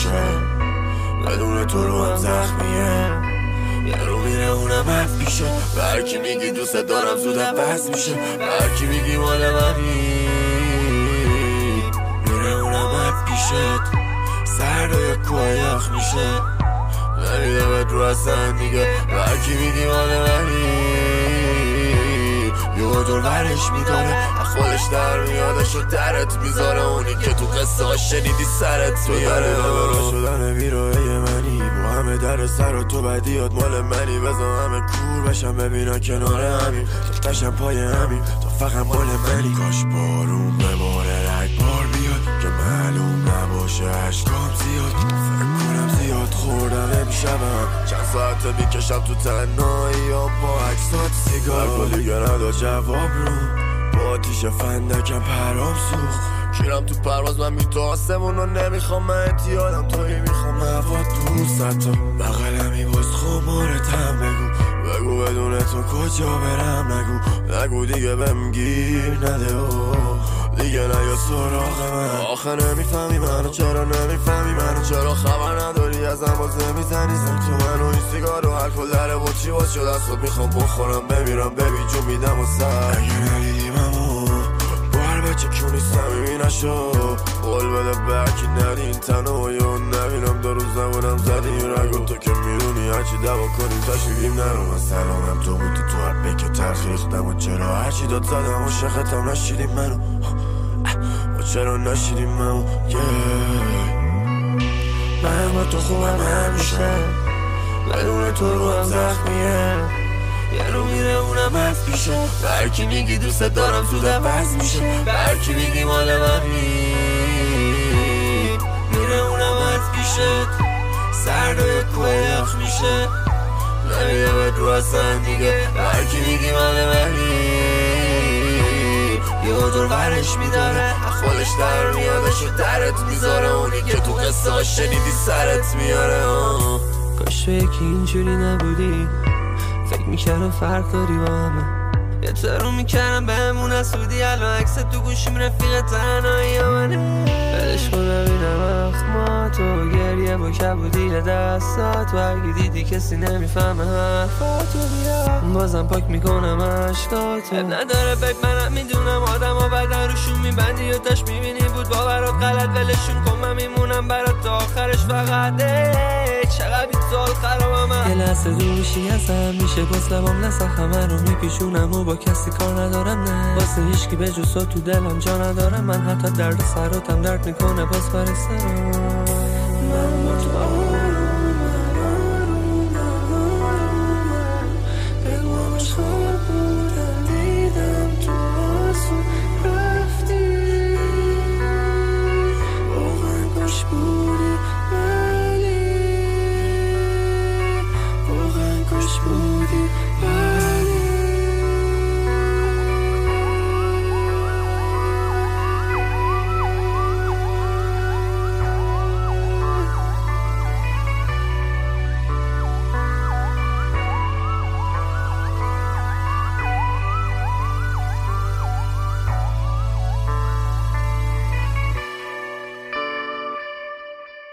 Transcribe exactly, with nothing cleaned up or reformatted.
میشه، بدون تو رو هم زخمیه. یه رو میره اونم حرف میشه، به هرکی میگی دوست دارم زود عوض میشه، به هرکی میگی مال منی میره اونم حرف پیشت. سردای کوه یخ میشه، نمیدمت رو اصلا دیگه، به هرکی میگی مال منی یه دور ورش میداره، خودش در میادش و درت میذاره. اونی که تو قصه ها شنیدی سرت میاره. شدن بیروه منی با همه در سر و تو بدیات مال منی. بزن همه کور بشم ببینن کنار همین، تو تشم پای همین، تو فقط مال منی. کاش بارون بباره رگبار بیاد که معلوم نباشه عشقام زیاد. فکر کنم زیاد خوردم امشبم، چند ساعته میکشم تو تنهایی یا با عکسات سیگار. با دیگه ندا جواب رو با آتیش فندکم پرام سوخت. کیرم تو پرواز من بی تو آسمون رو نمیخوام، من اتیادم توی میخوام هوا دوست تا بغلمی باز خمارتم. بگو بگو بدون تو کجا برم، نگو نگو دیگه بهم گیر نده و دیگه نیا سراغ من. آخه نمیفهمی منو، چرا نمیفهمی منو، چرا خبر نداری ازم بازه میزنی زن تو منو. این سیگار و الکل داره با چی باز شد از خود میخوام بخورم بمیرم ببی جو میدم و سر. اگه ندیدیم امو با هر بچه کیونی سمیمی نشو، قول بده برکی ندین تنو یا نبینم دو روز نبودم زدیم رگو. تو که میدونی هرچی دوا کنیم تا شیدیم نرو. من سلامم تو بودی تو حبه که تلخیختم و چرا هرچی داد زدم و شختم نشیدیم منو و چرا نشیدیم منو. من با تو خوبم همیشه، بدون تو رو هم زخمیه. یه رو میره اونم حرف پیشه، به هرکی میگی دوست دارم زود عوض میشه، به هرکی میگی مال منی میره اونم حرف پیشه. سردای کوه یخ میشه، نمیدمت رو اصلا دیگه، به هرکی میگی مال منی یه دور ورش میداره، خودش در میادش و درت میذاره. اونی که تو قصه ها شنیدی سرت میاره. کاش تو یکی اینجوری نبودی، فکر میکردم فرق داری با همه، احترام میکردم بهمون اسودی. الان عکس تو گوشیم رفیق تنهایی منه. بدش کن ببینم اخماتو گریه با کبودی دستات، و اگه دیدی کسی نمیفهمه حرفاتو بیا بازم پاک میکنم عشقاتو. نداره بگ منم میدونم آدم ها بدن روشون میبندی و داشت میبینی بود باورات غلط. ولشون کن من میمونم برات تا آخرش فقط چقدر بی سال خرابم. یه لحظه دوشی ازم میشه باز لبام نسخم من رو میپیشونم و با کسی کار ندارم. نه واسه هیچکی به جز تو دلم جا ندارم من، حتی درد سراتم درد میکنه باز برای سرم.